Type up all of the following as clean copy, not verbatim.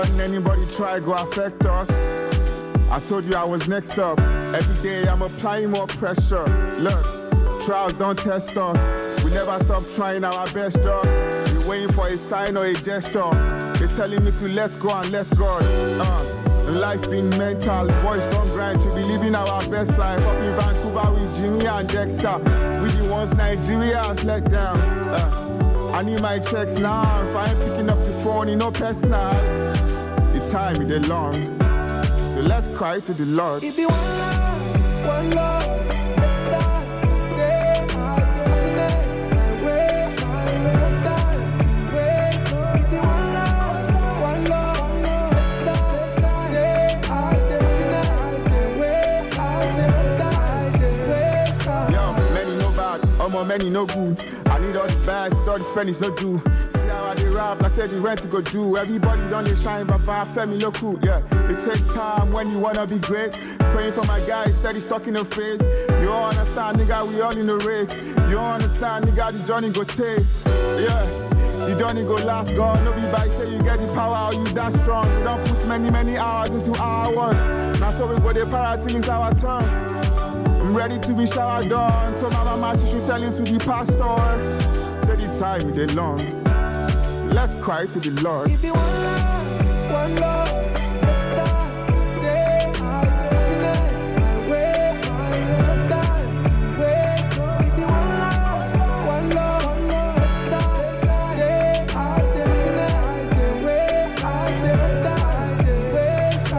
When anybody try go affect us, I told you I was next up. Every day I'm applying more pressure. Look, trials don't test us. We never stop trying our best, dog. We waiting for a sign or a gesture. They telling me to let's go and let's go. Life been mental, boys don't grind. Should be living our best life. Up in Vancouver with Jimmy and Dexter. We the ones Nigeria has let down. I need my checks now. If I ain't picking up the phone, you know personal. The time is long, so let's cry to the Lord. It be one love, next Saturday, happiness, my way, no time to waste. It be one love, next Saturday, happiness, my way, no time to waste. Yo, many no bad, many no good. I need all the bad, all the spend is no do. See how I dey rap, like said the rent to go do. Everybody done they shine, baba, Femi look cool, yeah. It take time when you wanna be great. Praying for my guys, steady stuck in the face. You don't understand, nigga, we all in the race. You don't understand, nigga, the journey go take. Yeah, the journey go last, God. No be by say you get the power or you that strong. You don't put many hours into our work. Now so we go the para till it's our turn. I'm ready to be showered done. Told my mama she should tell you to the pastor. Say the time is long, so let's cry to the Lord. It be one love, next Saturday, happiness, my way, no time to waste. It be one love, next Saturday, happiness, my way, no time to waste.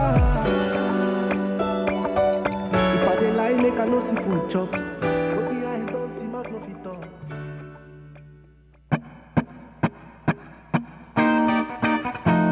If I dey lie, make I no see food chop. But the eyes don't see mouth no fit talk.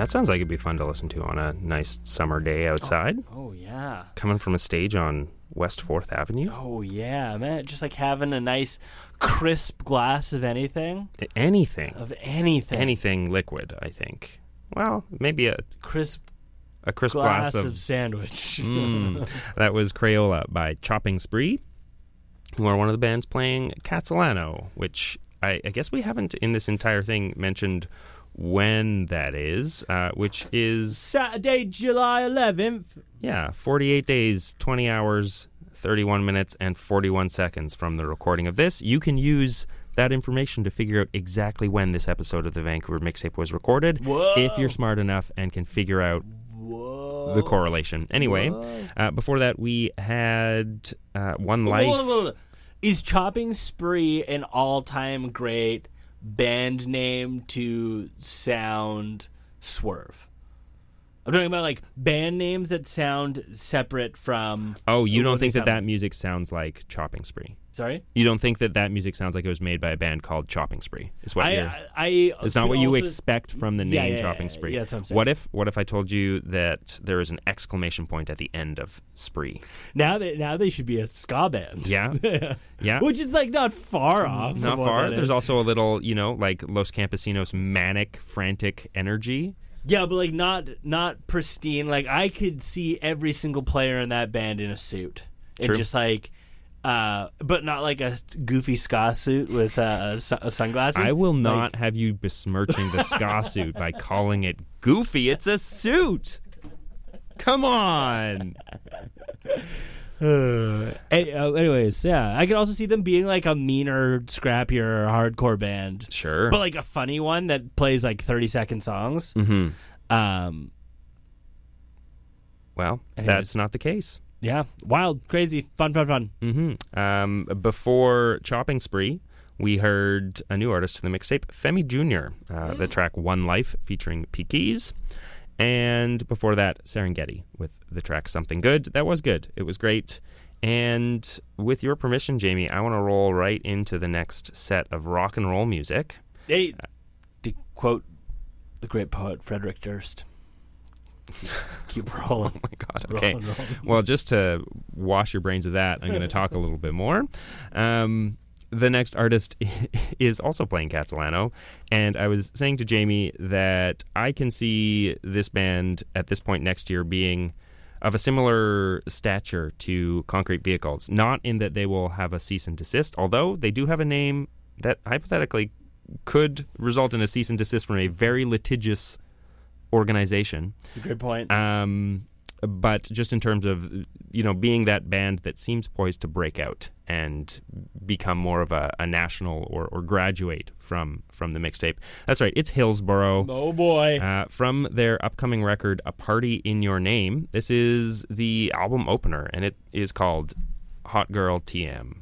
That sounds like it'd be fun to listen to on a nice summer day outside. Oh yeah. Coming from a stage on West 4th Avenue. Oh yeah, man. Just like having a nice crisp glass of anything. Anything. Of anything. Anything liquid, I think. Well, maybe a Crisp crisp glass glass of sandwich. That was Crayola by Chopping Spree, who are one of the bands playing Catalano, which I guess we haven't in this entire thing mentioned when that is, which is... Saturday, July 11th. Yeah, 48 days, 20 hours, 31 minutes, and 41 seconds from the recording of this. You can use that information to figure out exactly when this episode of the Vancouver Mixtape was recorded, if you're smart enough and can figure out the correlation. Anyway, before that, we had One Life. Is Chopping Spree an all-time great band name to sound Swerve? I'm talking about like band names that sound separate from... Oh, you don't think that that music sounds like Chopping Spree? Sorry? You don't think that music sounds like it was made by a band called Chopping Spree? Is what it's not could what you also- expect from the name Chopping Spree. Yeah, that's what I'm saying. What if I told you that there is an exclamation point at the end of Spree? Now they should be a ska band. Yeah. Yeah. Which is like not far off. Not from what far. that There's is. also a little, like Los Campesinos manic, frantic energy. Yeah, but like not pristine. Like I could see every single player in that band in a suit. True. And just like but not like a goofy ska suit with sunglasses. I will not have you besmirching the ska suit by calling it goofy. It's a suit. Come on. Anyways, yeah, I could also see them being like a meaner, scrappier, hardcore band. Sure. But like a funny one that plays like 30-second songs. Mm-hmm. Well, Anyways. that's not the case. Yeah, wild, crazy, fun. Mm-hmm. Before Chopping Spree, we heard a new artist to the mixtape, Femi Jr., the track One Life featuring Peakeys. And before that, Serengeti with the track Something Good. That was good. It was great. And with your permission, Jamie, I want to roll right into the next set of rock and roll music. Hey, to quote the great poet Frederick Durst, keep rolling. Oh my God. Okay. Rolling. Well, just to wash your brains of that, I'm going to talk a little bit more. The next artist is also playing Catalano, and I was saying to Jamie that I can see this band at this point next year being of a similar stature to Concrete Vehicles, not in that they will have a cease and desist, although they do have a name that hypothetically could result in a cease and desist from a very litigious organization. That's a great point. But just in terms of, being that band that seems poised to break out and become more of a national or graduate from the mixtape. That's right, it's Hillsborough. Oh boy. From their upcoming record, A Party in Your Name. This is the album opener, and it is called Hot Girl TM.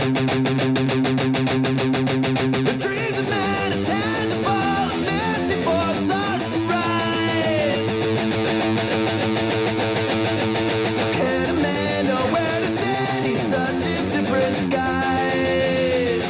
The dreams of man is tangible as mist before sunrise. Can a man know where to stand? He's such in different skies.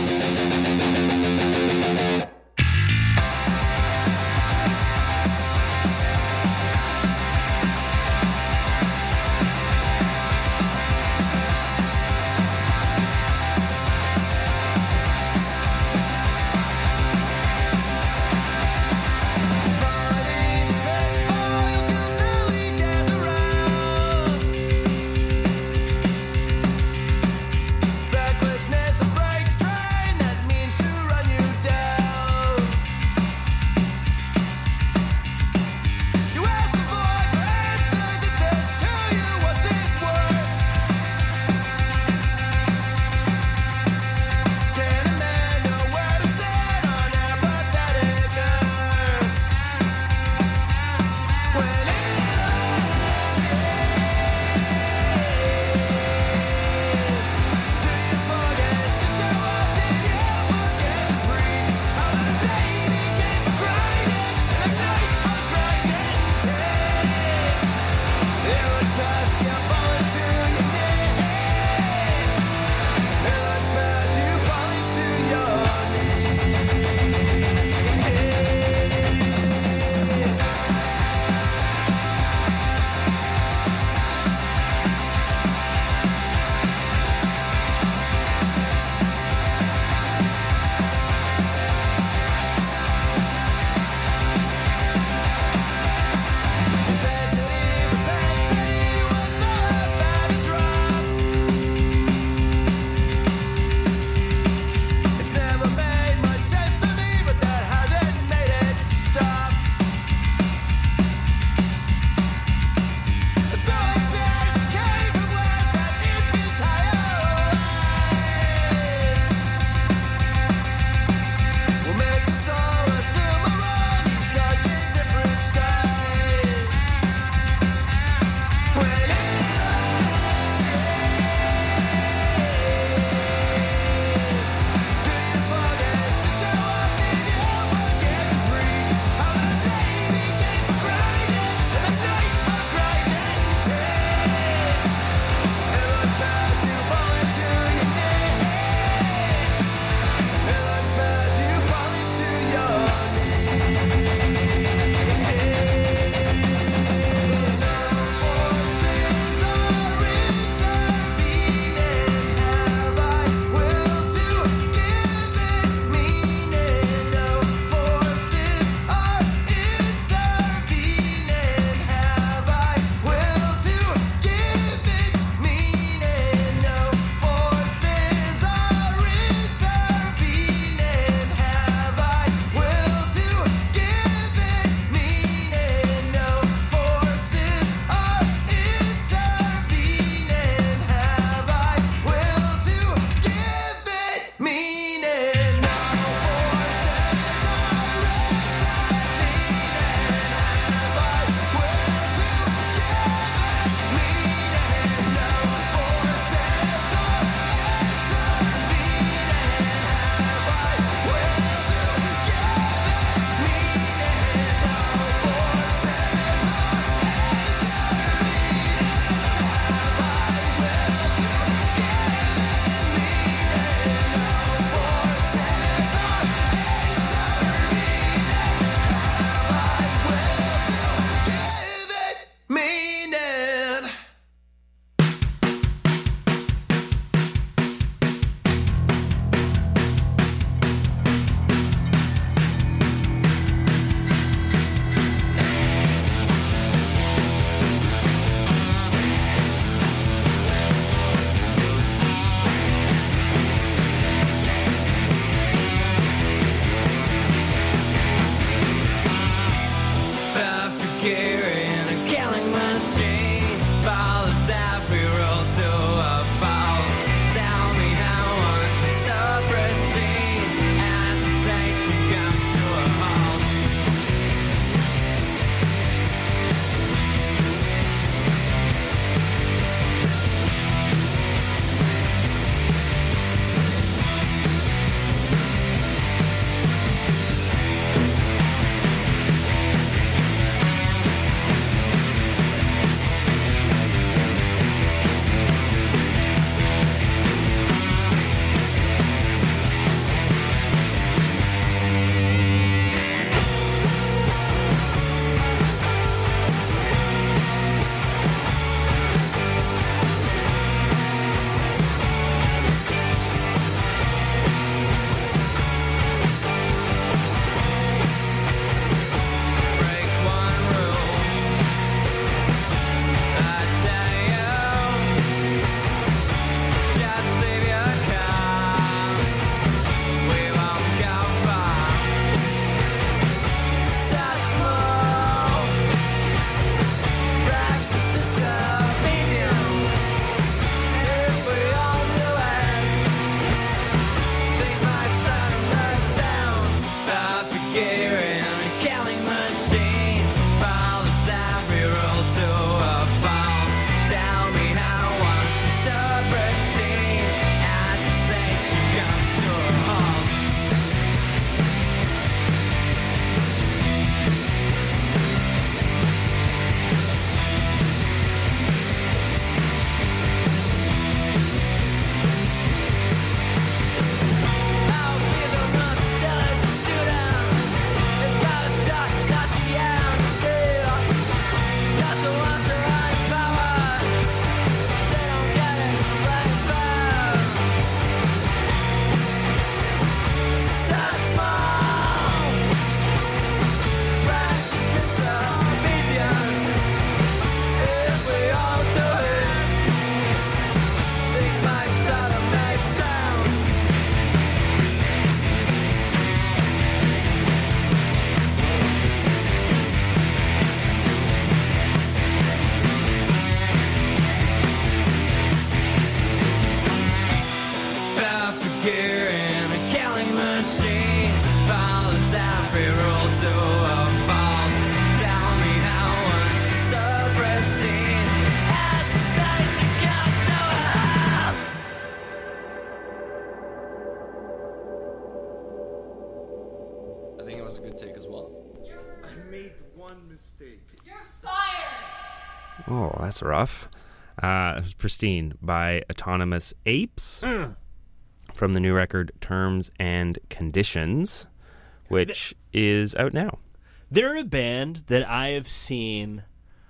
was a good take as well. I made one mistake. You're fired! Oh, that's rough. It was Pristine by Autonomous Apes from the new record Terms and Conditions, which is out now. They're a band that I have seen,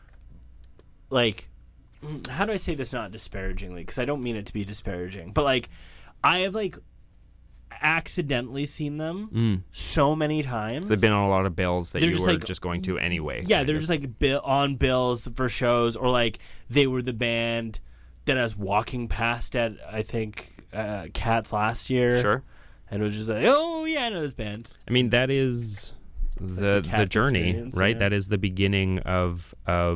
like, how do I say this not disparagingly? Because I don't mean it to be disparaging. But, like, I have, like, accidentally seen them so many times. They've been on a lot of bills that They're you just, were like, just going to anyway. Yeah, they're just, like, on bills for shows. Or, like, they were the band that I was walking past at, I think, Cats last year. Sure. And it was just like, oh, yeah, I know this band. I mean, that is the Cats journey, experience, right? yeah. That is the beginning of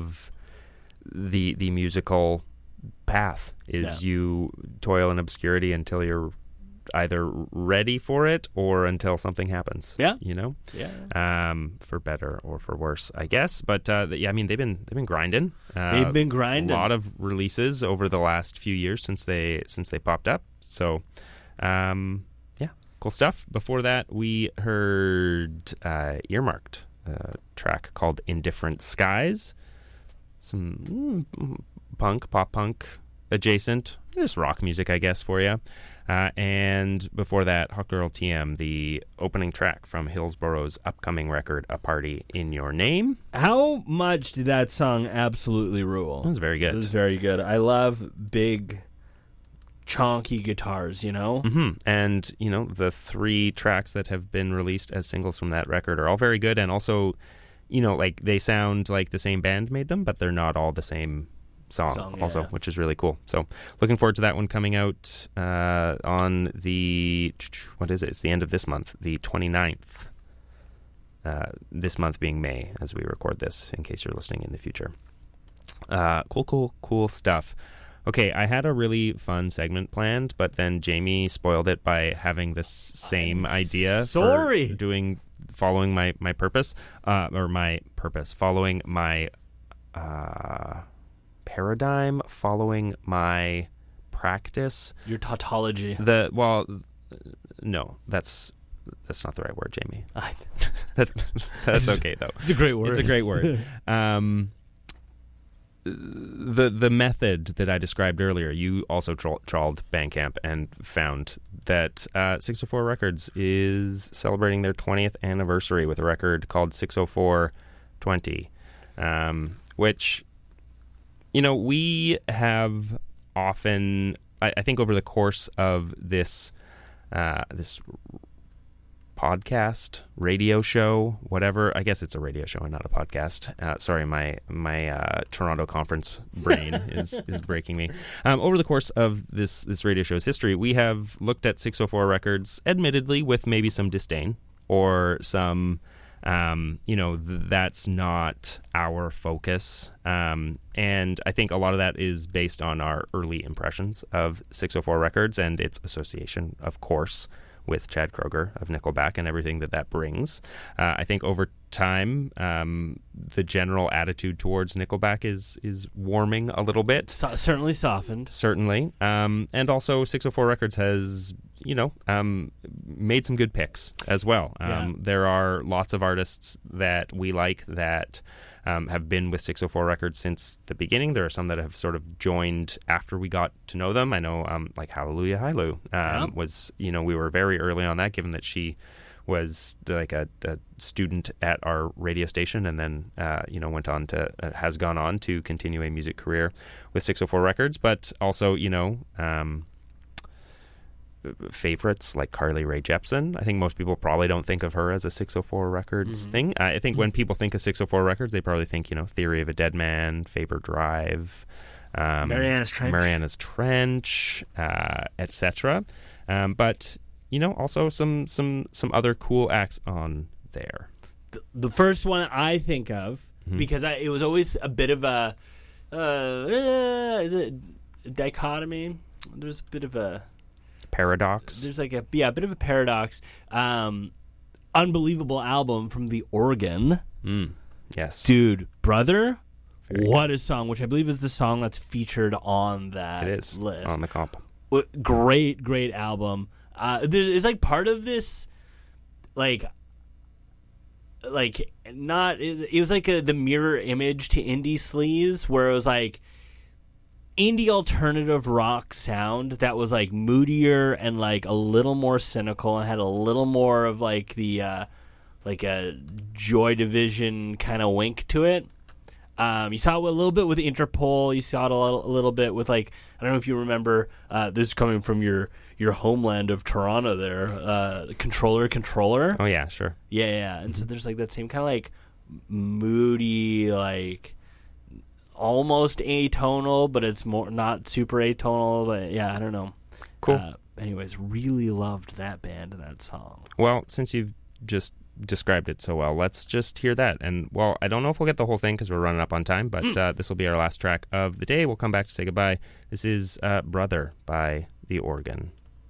the musical path, is you toil in obscurity until you're either ready for it or until something happens. Yeah. You know? Yeah. For better or for worse, I guess. But yeah, I mean, they've been grinding. They've been grinding. A lot of releases over the last few years since they popped up. So, yeah, cool stuff. Before that, we heard Earmarked, a track called Indifferent Skies. Some pop punk adjacent, just rock music, I guess, for you. And before that, Hot Girl TM, the opening track from Hillsborough's upcoming record, A Party in Your Name. How much did that song absolutely rule? It was very good. It was very good. I love big, chonky guitars, you know? Mm-hmm. And, you know, the 3 tracks that have been released as singles from that record are all very good. And also, you know, like, they sound like the same band made them, but they're not all the same song also, yeah. which is really cool. So looking forward to that one coming out on the, what is it? It's the end of this month, the 29th. This month being May as we record this, in case you're listening in the future. Cool stuff. Okay, I had a really fun segment planned, but then Jamie spoiled it by having this same idea sorry. for following my purpose, following my paradigm, following my practice. Your tautology. No, that's not the right word, Jamie. That's okay though. It's a great word. It's a great word. The method that I described earlier, you also trawled Bandcamp and found that 604 Records is celebrating their 20th anniversary with a record called 60420, which, you know, we have often, I think over the course of this podcast, radio show, whatever. I guess it's a radio show and not a podcast. Sorry, my Toronto conference brain is breaking me. Over the course of this radio show's history, we have looked at 604 Records, admittedly with maybe some disdain or some, that's not our focus. And I think a lot of that is based on our early impressions of 604 Records and its association, of course, with Chad Kroeger of Nickelback and everything that brings. I think over time, the general attitude towards Nickelback is warming a little bit. Certainly softened. Certainly. And also 604 Records has, made some good picks as well. There are lots of artists that we like that have been with 604 Records since the beginning. There are some that have sort of joined after we got to know them. I know, like Hallelujah Hailu was, we were very early on that, given that she was like a student at our radio station and then, has gone on to continue a music career with 604 Records. But also, favorites like Carly Rae Jepsen. I think most people probably don't think of her as a 604 Records thing. I think when people think of 604 Records, they probably think, Theory of a Dead Man, Faber Drive, Mariana's Trench, etc. But also some other cool acts on there. The first one I think of, because it was always a bit of a is it a dichotomy? There's a bit of a paradox. There's like a bit of a paradox. Unbelievable album from The Organ. Yes, dude, Brother. What a song! Which I believe is the song that's featured on that list on the comp. Great album. It's like part of this, like, like not it was like the mirror image to indie sleaze, where it was like indie alternative rock sound that was like moodier and like a little more cynical and had a little more of like the like a Joy Division kind of wink to it. You saw it a little bit with Interpol. You saw it a little bit with, like, I don't know if you remember, this is coming from your homeland of Toronto there, Controller. Oh, yeah, sure. Yeah. And so there's like that same kind of like moody, like almost atonal, but it's more not super atonal. But yeah, I don't know. Cool. Anyways, really loved that band and that song. Well, since you've just described it so well, let's just hear that. And, well, I don't know if we'll get the whole thing because we're running up on time, but this will be our last track of the day. We'll come back to say goodbye. This is Brother by The Organ.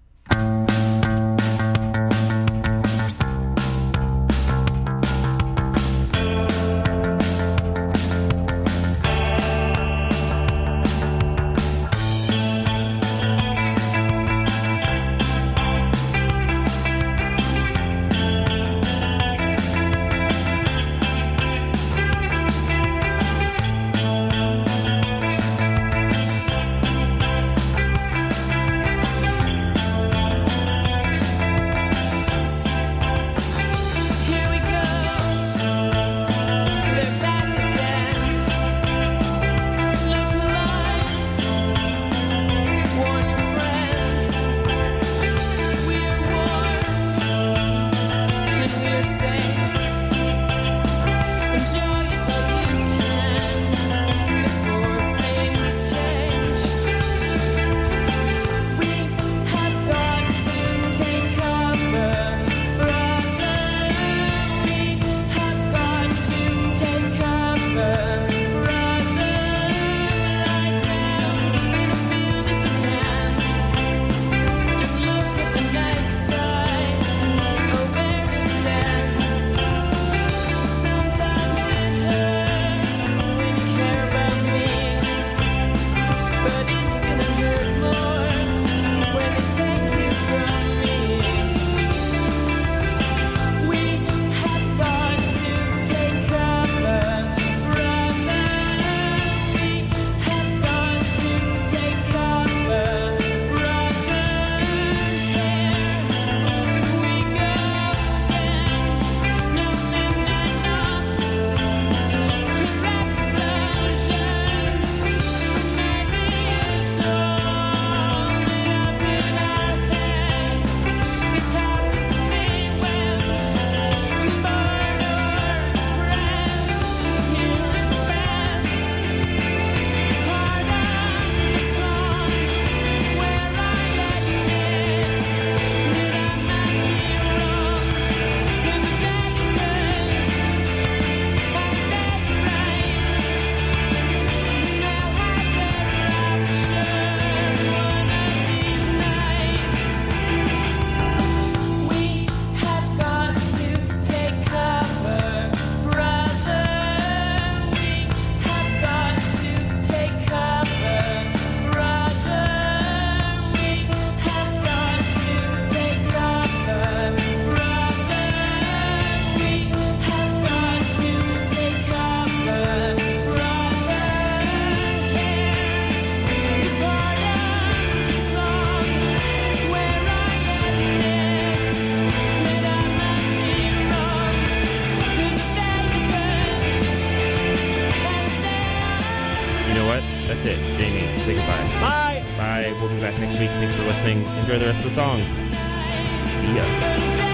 That's it. Jamie, say goodbye. Bye. Bye. We'll be back next week. Thanks for listening. Enjoy the rest of the songs. See ya.